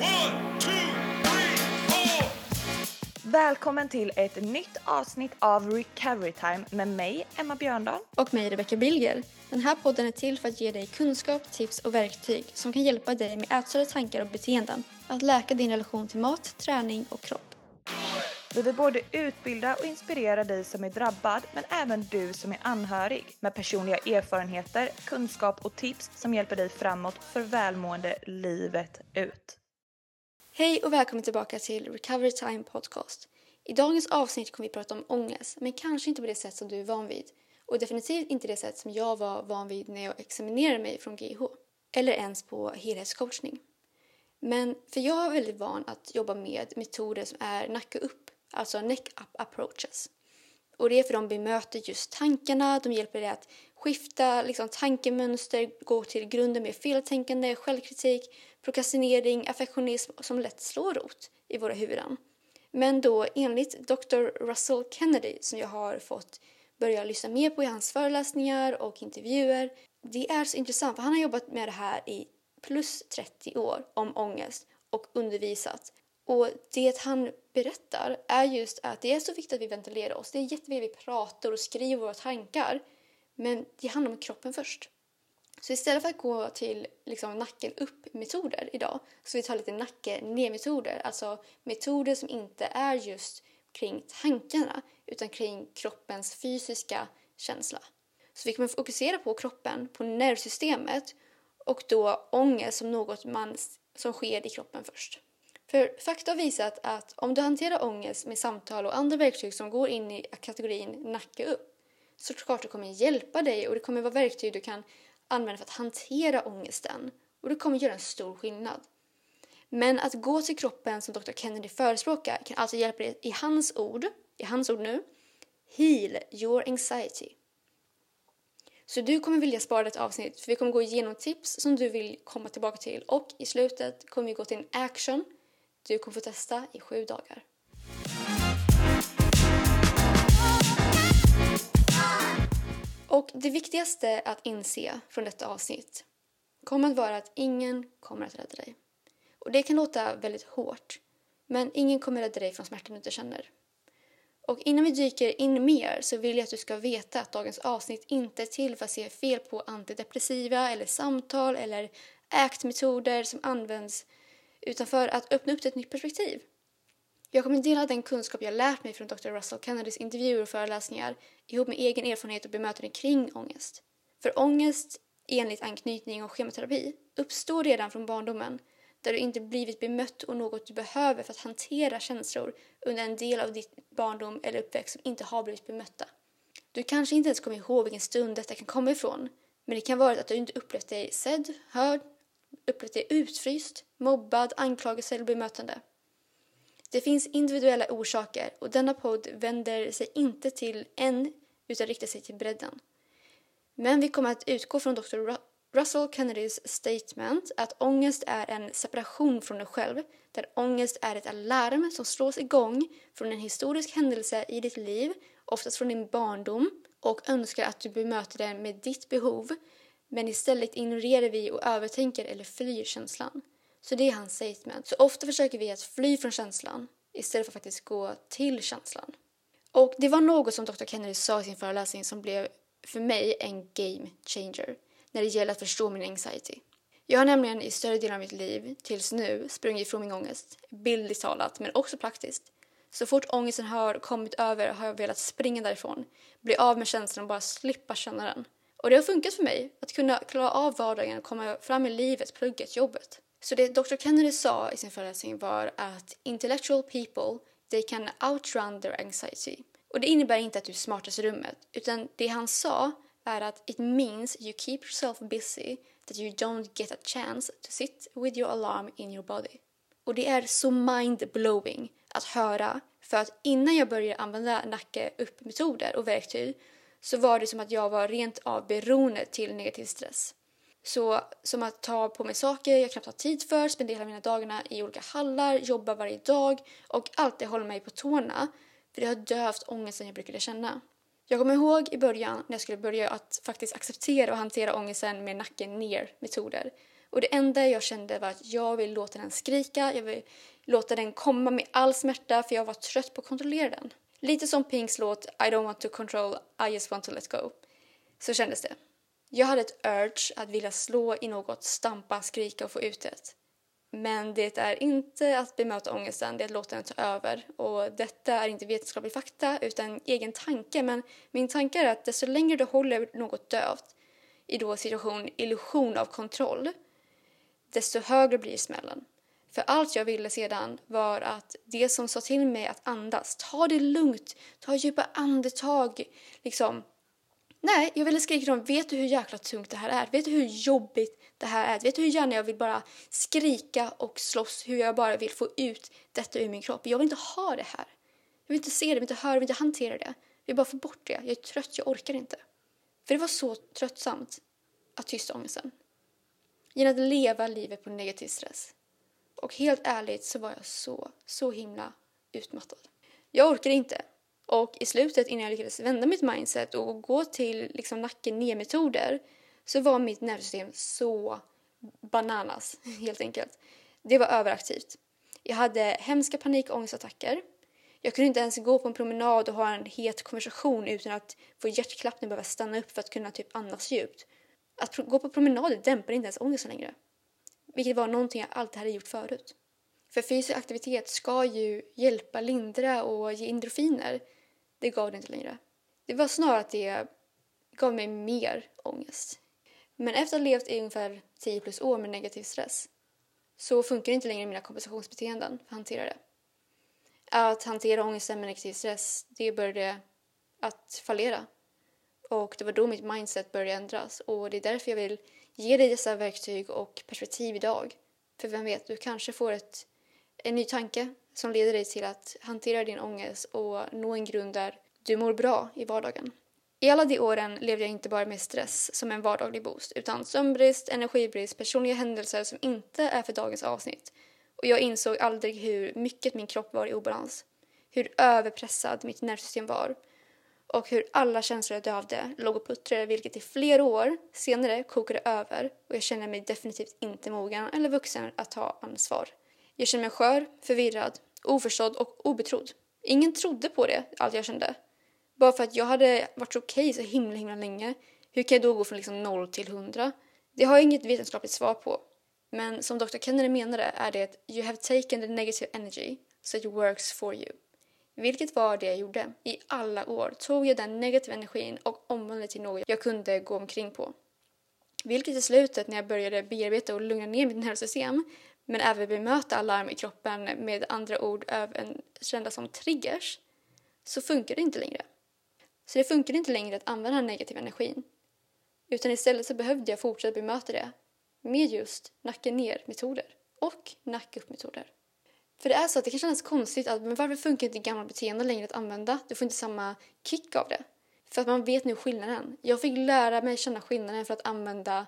1, 2, 3, 4. Välkommen till ett nytt avsnitt av Recovery Time med mig, Emma Björndal. Och mig, Rebecca Bilger. Den här podden är till för att ge dig kunskap, tips och verktyg som kan hjälpa dig med ätstörda tankar och beteenden. Att läka din relation till mat, träning och kropp. Vi vill både utbilda och inspirera dig som är drabbad, men även du som är anhörig. Med personliga erfarenheter, kunskap och tips som hjälper dig framåt för välmående livet ut. Hej och välkommen tillbaka till Recovery Time Podcast. I dagens avsnitt kommer vi prata om ångest, men kanske inte på det sätt som du är van vid. Och definitivt inte det sätt som jag var van vid när jag examinerade mig från GH. Eller ens på helhetscoachning. Men för jag är väldigt van att jobba med metoder som är nacka upp, alltså neck up approaches. Och det är för de bemöter just tankarna, de hjälper dig att skifta tankemönster, gå till grunden med feltänkande, självkritik, prokrastinering, affektionism som lätt slår rot i våra huvuden. Men då enligt Dr. Russell Kennedy, som jag har fått börja lyssna mer på i hans föreläsningar och intervjuer. Det är så intressant för han har jobbat med det här i plus 30 år om ångest och undervisat. Och det han berättar är just att det är så viktigt att vi ventilerar oss. Det är jätteviktigt att vi pratar och skriver våra tankar. Men det handlar om kroppen först. Så istället för att gå till nacken upp-metoder idag så vi tar lite nacken ner-metoder. Alltså metoder som inte är just kring tankarna utan kring kroppens fysiska känsla. Så vi kommer fokusera på kroppen, på nervsystemet och då ångest som något som sker i kroppen först. För fakta har visat att om du hanterar ångest med samtal och andra verktyg som går in i kategorin nacka upp så klart det kommer hjälpa dig och det kommer vara verktyg du kan använda för att hantera ångesten och det kommer göra en stor skillnad. Men att gå till kroppen som Dr. Kennedy förespråkar kan alltså hjälpa dig i hans ord nu, heal your anxiety. Så du kommer vilja spara ett avsnitt för vi kommer gå igenom tips som du vill komma tillbaka till och i slutet kommer vi gå till en action du kommer få testa i 7 dagar. Och det viktigaste att inse från detta avsnitt kommer att vara att ingen kommer att rädda dig. Och det kan låta väldigt hårt, men ingen kommer rädda dig från smärtan du inte känner. Och innan vi dyker in mer så vill jag att du ska veta att dagens avsnitt inte är till för att se fel på antidepressiva eller samtal eller ACT-metoder som används utan för att öppna upp till ett nytt perspektiv. Jag kommer dela den kunskap jag lärt mig från Dr. Russell Kennedys intervjuer och föreläsningar ihop med egen erfarenhet och bemötande kring ångest. För ångest, enligt anknytning och schematerapi, uppstår redan från barndomen där du inte blivit bemött och något du behöver för att hantera känslor under en del av ditt barndom eller uppväxt som inte har blivit bemötta. Du kanske inte ens kommer ihåg vilken stund detta kan komma ifrån, men det kan vara att du inte upplevt dig sedd, hörd, upplevt dig utfryst, mobbad, anklagelse eller bemötande. Det finns individuella orsaker och denna podd vänder sig inte till en utan riktar sig till bredden. Men vi kommer att utgå från Dr. Russell Kennedys statement att ångest är en separation från dig själv, där ångest är ett alarm som slås igång från en historisk händelse i ditt liv, oftast från din barndom, och önskar att du bemöter den med ditt behov, men istället ignorerar vi och övertänker eller flyr känslan. Så det är hans statement. Så ofta försöker vi att fly från känslan istället för att faktiskt gå till känslan. Och det var något som Dr. Kennedy sa i sin föreläsning som blev för mig en game changer när det gäller att förstå min anxiety. Jag har nämligen i större delen av mitt liv tills nu sprungit ifrån min ångest, bildligt talat men också praktiskt. Så fort ångesten har kommit över har jag velat springa därifrån, bli av med känslan och bara slippa känna den. Och det har funkat för mig att kunna klara av vardagen och komma fram i livet, plugget, jobbet. Så det Dr. Kennedy sa i sin föreläsning var att intellectual people, they can outrun their anxiety. Och det innebär inte att du är smartast i rummet, utan det han sa är att it means you keep yourself busy, that you don't get a chance to sit with your alarm in your body. Och det är så mind-blowing att höra, för att innan jag började använda nacka upp-metoder och verktyg så var det som att jag var rent av beroende till negativ stress. Så som att ta på mig saker jag knappt har tid för, spendera mina dagarna i olika hallar, jobba varje dag och alltid hålla mig på tårna, för det har dövt ångesten jag brukade känna. Jag kommer ihåg i början när jag skulle börja att faktiskt acceptera och hantera ångesten med nacken ner metoder. Och det enda jag kände var att jag vill låta den skrika, jag vill låta den komma med all smärta för jag var trött på att kontrollera den. Lite som Pinks låt I don't want to control, I just want to let go. Så kändes det. Jag hade ett urge att vilja slå i något, stampa, skrika och få ut det. Men det är inte att bemöta ångesten, det är att låta den ta över. Och detta är inte vetenskaplig fakta utan egen tanke. Men min tanke är att desto längre du håller något dövt i då situation illusion av kontroll, desto högre blir smällen. För allt jag ville sedan var att det som sa till mig att andas, ta det lugnt, ta djupa andetag, liksom. Nej, jag ville skrika till dem, vet du hur jäkla tungt det här är? Vet du hur jobbigt det här är? Vet du hur gärna jag vill bara skrika och slåss, hur jag bara vill få ut detta ur min kropp? Jag vill inte ha det här. Jag vill inte se det, jag vill inte höra det, jag vill inte hantera det. Jag vill bara få bort det. Jag är trött, jag orkar inte. För det var så tröttsamt att tysta ångesten. Genom att leva livet på negativ stress. Och helt ärligt så var jag så himla utmattad. Jag orkade inte. Och i slutet innan jag lyckades vända mitt mindset och gå till liksom nacken ner-metoder så var mitt nervsystem så bananas helt enkelt. Det var överaktivt. Jag hade hemska panikångestattacker. Jag kunde inte ens gå på en promenad och ha en het konversation utan att få hjärtklappning och behöva stanna upp för att kunna typ andas djupt. Att gå på promenader dämpade inte ens ångesten längre. Vilket var någonting jag alltid hade gjort förut. För fysisk aktivitet ska ju hjälpa, lindra och ge endorfiner. Det gav det inte längre. Det var snarare att det gav mig mer ångest. Men efter att ha levt i ungefär 10+ år med negativ stress så funkar inte längre mina kompensationsbeteenden för att hantera det. Att hantera ångesten med negativ stress, det började att fallera. Och det var då mitt mindset började ändras. Och det är därför jag vill ge dig dessa verktyg och perspektiv idag. För vem vet, du kanske får en ny tanke som leder dig till att hantera din ångest och nå en grund där du mår bra i vardagen. I alla de åren levde jag inte bara med stress som en vardaglig boost, utan sömnbrist, energibrist, personliga händelser som inte är för dagens avsnitt. Och jag insåg aldrig hur mycket min kropp var i obalans, hur överpressad mitt nervsystem var och hur alla känslor jag dövde låg och puttrade, vilket i flera år senare kokade över och jag känner mig definitivt inte mogen eller vuxen att ta ansvar. Jag kände mig skör, förvirrad, oförstådd och obetrodd. Ingen trodde på det, allt jag kände. Bara för att jag hade varit okej så himla länge. Hur kan jag då gå från liksom 0 till 100? Det har jag inget vetenskapligt svar på. Men som Dr. Kennedy menade är det att you have taken the negative energy so it works for you. Vilket var det jag gjorde. I alla år tog jag den negativa energin och omvandlade till något jag kunde gå omkring på. Vilket i slutet när jag började bearbeta och lugna ner mitt nervsystem men även bemöta alarm i kroppen med andra ord även kända som triggers, så funkar det inte längre. Så det funkar inte längre att använda den negativa energin. Utan istället så behövde jag fortsätta bemöta det med just nacken ner-metoder och nack upp-metoder. För det är så att det kan kännas konstigt att men varför funkar inte gamla beteenden längre att använda? Du får inte samma kick av det. För att man vet nu skillnaden. Jag fick lära mig känna skillnaden för att använda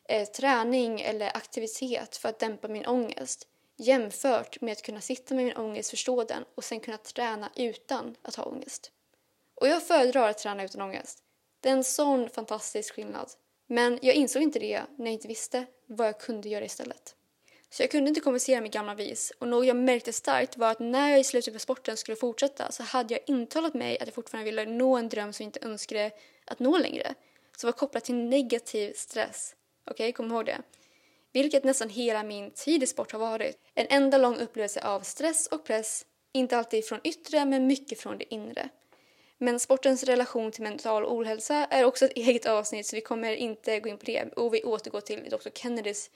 träning eller aktivitet för att dämpa min ångest. Jämfört med att kunna sitta med min ångest, förstå den och sen kunna träna utan att ha ångest. Och jag föredrar att träna utan ångest. Det är en sån fantastisk skillnad. Men jag insåg inte det när jag inte visste vad jag kunde göra istället. Så jag kunde inte kompensera med gamla vis. Och något jag märkte starkt var att när jag i slutet på sporten skulle fortsätta så hade jag intalat mig att jag fortfarande ville nå en dröm som jag inte önskade att nå längre. Som var kopplat till negativ stress. Okej, kom ihåg det. Vilket nästan hela min tid i sport har varit. En enda lång upplevelse av stress och press. Inte alltid från yttre men mycket från det inre. Men sportens relation till mental ohälsa är också ett eget avsnitt så vi kommer inte gå in på det. Och vi återgår till Dr. Kennedys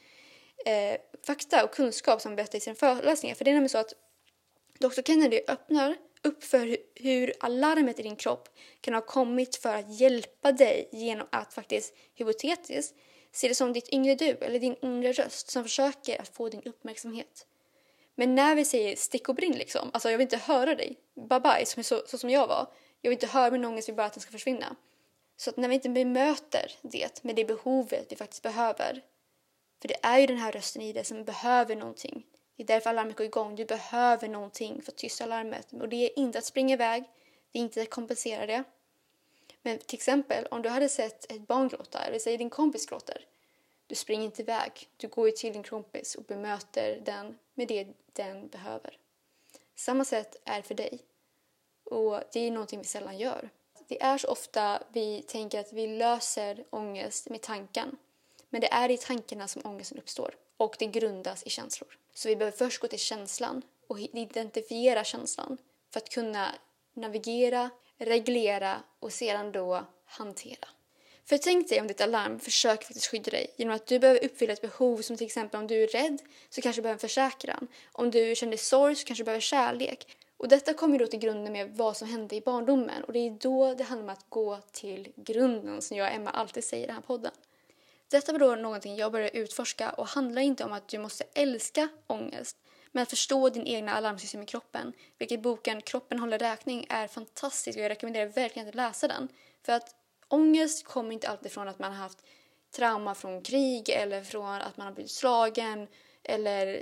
fakta och kunskap som berättar i sina föreläsningar. För det är nämligen så att Dr. Kennedy öppnar upp för hur alarmet i din kropp kan ha kommit för att hjälpa dig genom att faktiskt hypotetiskt se det som ditt yngre du eller din inre röst som försöker att få din uppmärksamhet. Men när vi säger stick och brinn liksom, alltså jag vill inte höra dig, bye bye, så som jag var. Jag vill inte höra min ångest, vill bara att den ska försvinna. Så att när vi inte bemöter det med det behovet vi faktiskt behöver. För det är ju den här rösten i det som behöver någonting. Det är därför alarmet går igång. Du behöver någonting för att tysta alarmet. Och det är inte att springa iväg. Det är inte att kompensera det. Men till exempel om du hade sett ett barn gråta, eller säg din kompis gråter. Du springer inte iväg. Du går ju till din kompis och bemöter den med det den behöver. Samma sätt är för dig. Och det är någonting vi sällan gör. Det är så ofta vi tänker att vi löser ångest med tanken. Men det är i tankarna som ångesten uppstår. Och det grundas i känslor. Så vi behöver först gå till känslan och identifiera känslan. För att kunna navigera, reglera och sedan då hantera. För tänk dig om ditt alarm försöker faktiskt skydda dig genom att du behöver uppfylla ett behov, som till exempel om du är rädd så kanske du behöver en försäkran. Om du känner sorg så kanske du behöver kärlek. Och detta kommer då till grunden med vad som hände i barndomen. Och det är då det handlar om att gå till grunden, som jag och Emma alltid säger i den här podden. Detta var då någonting jag började utforska och handlar inte om att du måste älska ångest. Men att förstå din egna alarmsystem i kroppen. Vilket boken Kroppen håller räkning är fantastisk och jag rekommenderar verkligen att läsa den. För att ångest kommer inte alltid från att man har haft trauma från krig eller från att man har blivit slagen eller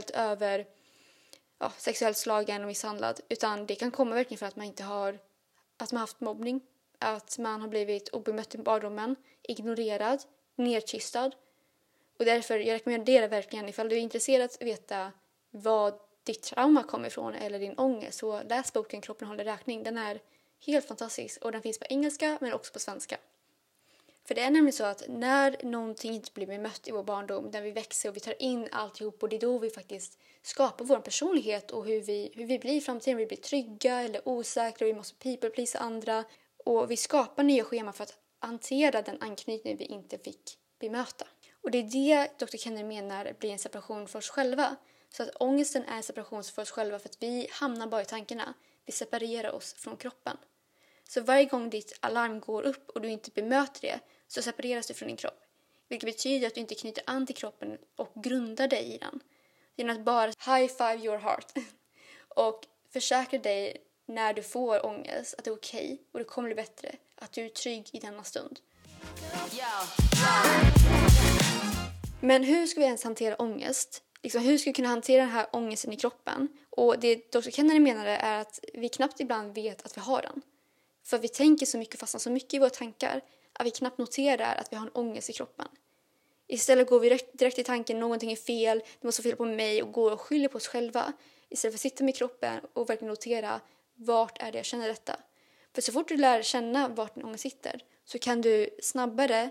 sexuellt slagen och misshandlad. Utan det kan komma verkligen för att man inte har haft mobbning, att man har blivit obemött i barndomen, ignorerad, nedkystad. Och därför jag rekommenderar verkligen, ifall du är intresserad att veta vad ditt trauma kommer ifrån eller din ångest, så läs boken Kroppen håller räkning. Den är helt fantastisk och den finns på engelska men också på svenska. För det är nämligen så att när någonting inte blir bemött i vår barndom, när vi växer och vi tar in alltihop, och det är då vi faktiskt skapar vår personlighet och hur vi blir i framtiden. Vi blir trygga eller osäkra och vi måste people-pleasa andra. Och vi skapar nya scheman för att hantera den anknytning vi inte fick bemöta. Och det är det Dr. Kenner menar blir en separation för oss själva. Så att ångesten är en separation för oss själva för att vi hamnar bara i tankarna. Vi separerar oss från kroppen. Så varje gång ditt alarm går upp och du inte bemöter det så separeras du från din kropp. Vilket betyder att du inte knyter an till kroppen och grundar dig i den. Genom att bara high five your heart. Och försäkra dig när du får ångest att det är okej och det kommer bli bättre. Att du är trygg i denna stund. Men hur ska vi ens hantera ångest? Hur ska vi kunna hantera den här ångesten i kroppen? Och det Dr. Kennedy menade är att vi knappt ibland vet att vi har den. För vi tänker så mycket, fastnar så mycket i våra tankar att vi knappt noterar att vi har en ångest i kroppen. Istället går vi direkt i tanken, någonting är fel, det måste vara fel på mig, och går och skyller på oss själva. Istället för att sitta med kroppen och verkligen notera vart är det jag känner detta. För så fort du lär känna vart din ångest sitter så kan du snabbare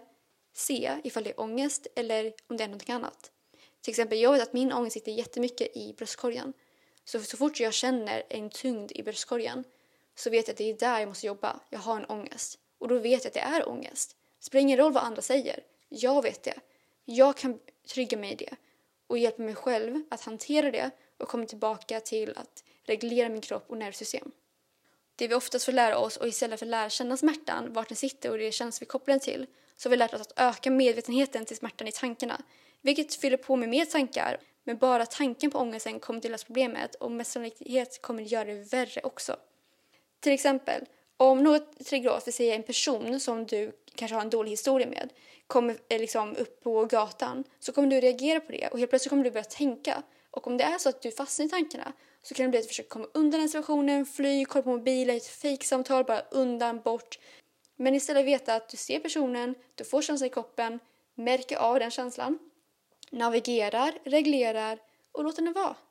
se ifall det är ångest eller om det är någonting annat. Till exempel, jag vet att min ångest sitter jättemycket i bröstkorgen. Så fort jag känner en tyngd i bröstkorgen så vet jag att det är där jag måste jobba. Jag har en ångest. Och då vet jag att det är ångest. Det spelar ingen roll vad andra säger. Jag vet det. Jag kan trygga mig i det. Och hjälpa mig själv att hantera det och komma tillbaka till att reglera min kropp och nervsystem. Det vi oftast får lära oss, och istället för att lära känna smärtan, vart den sitter och det känns vi kopplar den till, så har vi lärt oss att öka medvetenheten till smärtan i tankarna. Vilket fyller på med mer tankar, men bara tanken på ångesten kommer till lösa problemet och med sannolikhet kommer det göra det värre också. Till exempel, om något triggar oss, vi säger en person som du kanske har en dålig historia med, kommer upp på gatan, så kommer du reagera på det och helt plötsligt kommer du börja tänka. Och om det är så att du fastnar i tankarna så kan det bli att du försöker komma undan den situationen, fly, kolla på mobilen, ett fejksamtal, bara undan, bort. Men istället veta att du ser personen, du får känslan i kroppen, märker av den känslan, navigerar, reglerar och låter den vara.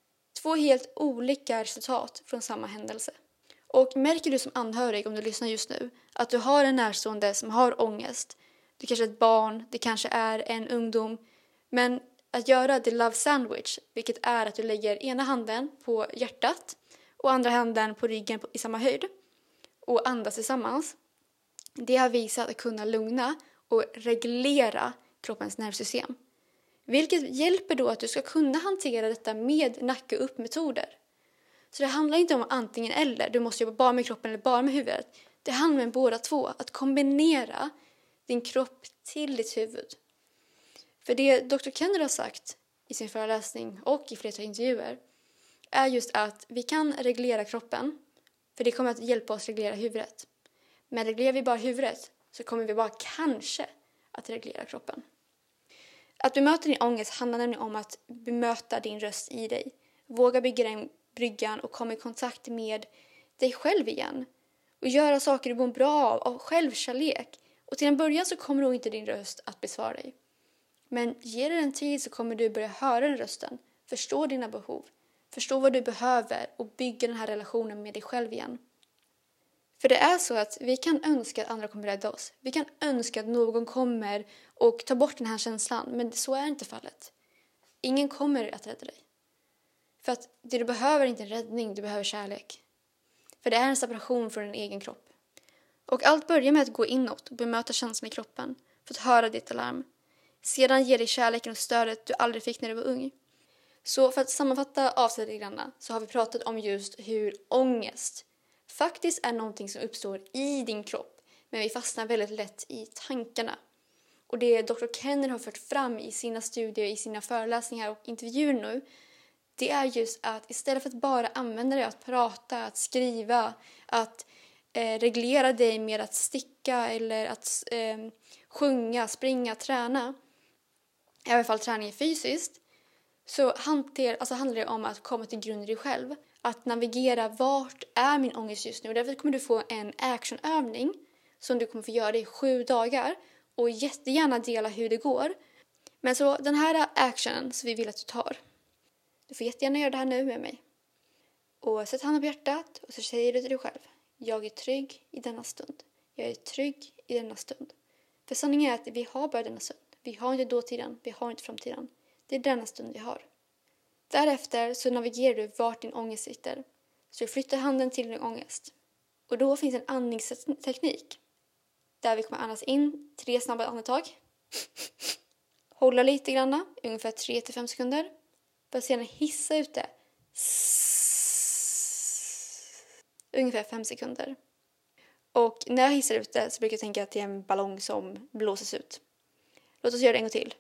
2 helt olika resultat från samma händelse. Och märker du som anhörig, om du lyssnar just nu, att du har en närstående som har ångest, det kanske är ett barn, det kanske är en ungdom, men att göra the love sandwich, vilket är att du lägger ena handen på hjärtat och andra handen på ryggen i samma höjd och andas tillsammans. Det har visat att kunna lugna och reglera kroppens nervsystem. Vilket hjälper då att du ska kunna hantera detta med nacke upp-metoder. Så det handlar inte om antingen eller, du måste jobba bara med kroppen eller bara med huvudet. Det handlar om båda två, att kombinera din kropp till ditt huvud. För det Dr. Kenner har sagt i sin föreläsning och i flera intervjuer är just att vi kan reglera kroppen, för det kommer att hjälpa oss reglera huvudet. Men reglerar vi bara huvudet så kommer vi bara kanske att reglera kroppen. Att bemöta din ångest handlar nämligen om att bemöta din röst i dig. Våga bygga den bryggan och komma i kontakt med dig själv igen. Och göra saker du mår bra av självkärlek. Och till en början så kommer nog inte din röst att besvara dig. Men ge dig en tid så kommer du börja höra den rösten, förstå dina behov, förstå vad du behöver och bygga den här relationen med dig själv igen. För det är så att vi kan önska att andra kommer rädda oss. Vi kan önska att någon kommer och tar bort den här känslan, men så är inte fallet. Ingen kommer att rädda dig. För att det du behöver är inte en räddning, du behöver kärlek. För det är en separation från din egen kropp. Och allt börjar med att gå inåt och bemöta känslan i kroppen för att höra ditt alarm. Sedan ge dig kärleken och stödet du aldrig fick när du var ung. Så för att sammanfatta avsnittet granna så har vi pratat om just hur ångest faktiskt är någonting som uppstår i din kropp. Men vi fastnar väldigt lätt i tankarna. Och det Dr. Kenner har fört fram i sina studier, i sina föreläsningar och intervjuer nu, det är just att istället för att bara använda det att prata, att skriva, att reglera dig med att sticka eller att sjunga, träna, i alla fall träning fysiskt, så handlar det om att komma till grund i dig själv. Att navigera, vart är min ångest just nu? Och därför kommer du få en actionövning som du kommer få göra i 7 dagar. Och jättegärna dela hur det går. Men så den här actionen som vi vill att du tar. Du får jättegärna göra det här nu med mig. Och sätt handen på hjärtat och så säger du till dig själv. Jag är trygg i denna stund. Jag är trygg i denna stund. För sanningen är att vi har bara denna stund. Vi har inte dåtiden, vi har inte framtiden. Det är denna stund vi har. Därefter så navigerar du vart din ångest sitter. Så du flyttar handen till din ångest. Och då finns en andningsteknik. Där vi kommer andas in 3 snabba andetag. Hålla lite granna, ungefär 3-5 sekunder. För sedan hissa ut det. Ungefär 5 sekunder. Och när jag hissar ut det så brukar jag tänka att det är en ballong som blåses ut. Låt oss göra det en gång till.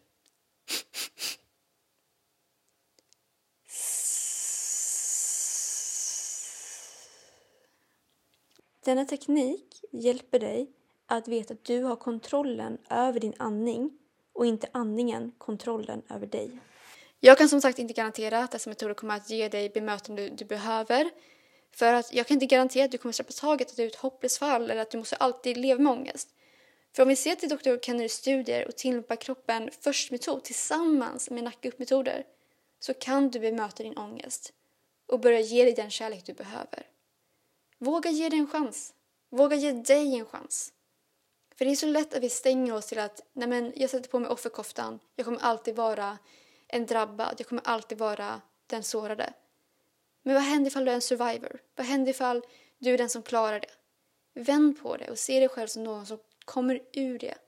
Denna teknik hjälper dig att veta att du har kontrollen över din andning och inte andningen kontrollen över dig. Jag kan som sagt inte garantera att dessa metoder kommer att ge dig bemötande du behöver. För att jag kan inte garantera att du kommer släppa taget, att du är ett hopplöst fall eller att du måste alltid leva med ångest. För om vi ser till Dr. Kenners studier och tillämpar kroppen först metod tillsammans med nacka-upp-metoder så kan du bemöta din ångest och börja ge dig den kärlek du behöver. Våga ge dig en chans. Våga ge dig en chans. För det är så lätt att vi stänger oss till att jag sätter på mig offerkoftan. Jag kommer alltid vara en drabbad. Jag kommer alltid vara den sårade. Men vad händer ifall du är en survivor? Vad händer ifall du är den som klarar det? Vänd på det och se dig själv som någon som kommer ur det.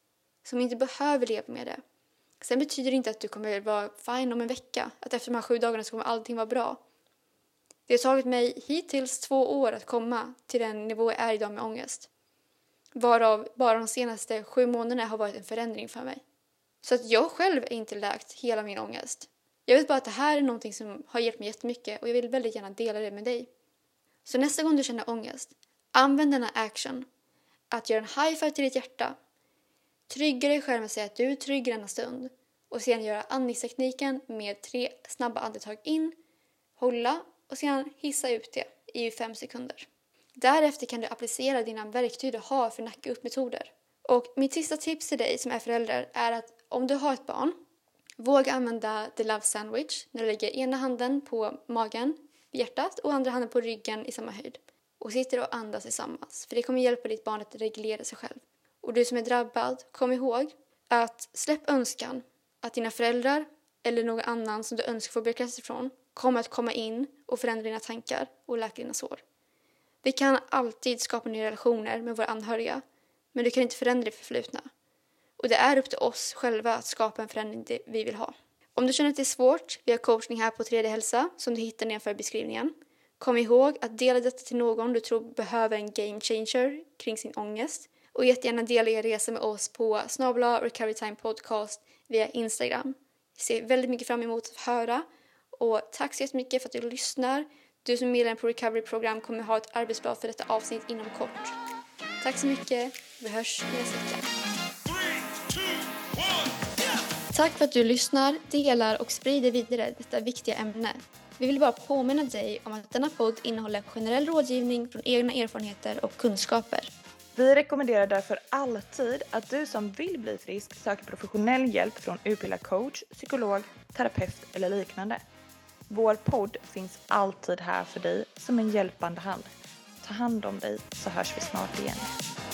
Som inte behöver leva med det. Sen betyder det inte att du kommer vara fine om en vecka. Att efter de här 7 dagarna så kommer allting vara bra. Det har tagit mig hittills 2 år att komma till den nivå jag är idag med ångest. Varav bara de senaste 7 månaderna har varit en förändring för mig. Så att jag själv är inte läkt hela min ångest. Jag vet bara att det här är någonting som har hjälpt mig jättemycket och jag vill väldigt gärna dela det med dig. Så nästa gång du känner ångest, använd denna action. Att göra en high five till ditt hjärta. Trygga dig själv med att säga att du är trygg i denna stund. Och sedan göra andningstekniken med 3 snabba andetag in, hålla och sedan hissa ut det i 5 sekunder. Därefter kan du applicera dina verktyg du har för nacka-upp-metoder. Och mitt sista tips till dig som är förälder är att om du har ett barn, våga använda the love sandwich när du lägger ena handen på magen vid hjärtat och andra handen på ryggen i samma höjd. Och sitter och andas tillsammans, för det kommer hjälpa ditt barn att reglera sig själv. Och du som är drabbad, kom ihåg att släpp önskan att dina föräldrar eller någon annan som du önskar få bekräftelse från kommer att komma in och förändra dina tankar och läka dina sår. Vi kan alltid skapa nya relationer med våra anhöriga, men du kan inte förändra det förflutna. Och det är upp till oss själva att skapa en förändring det vi vill ha. Om du känner att det är svårt, vi har coachning här på 3D Hälsa som du hittar nedanför beskrivningen. Kom ihåg att dela detta till någon du tror behöver en game changer kring sin ångest. Och jättegärna dela er resa med oss på @Recovery Time Podcast via Instagram. Jag ser väldigt mycket fram emot att höra. Och tack så jättemycket för att du lyssnar. Du som är medlem på Recovery-program kommer ha ett arbetsblad för detta avsnitt inom kort. Tack så mycket. Vi hörs nästa vecka. 3, 2, 1. Tack för att du lyssnar, delar och sprider vidare detta viktiga ämne. Vi vill bara påminna dig om att denna podd innehåller generell rådgivning från egna erfarenheter och kunskaper. Vi rekommenderar därför alltid att du som vill bli frisk söker professionell hjälp från utbildad coach, psykolog, terapeut eller liknande. Vår podd finns alltid här för dig som en hjälpande hand. Ta hand om dig så hörs vi snart igen.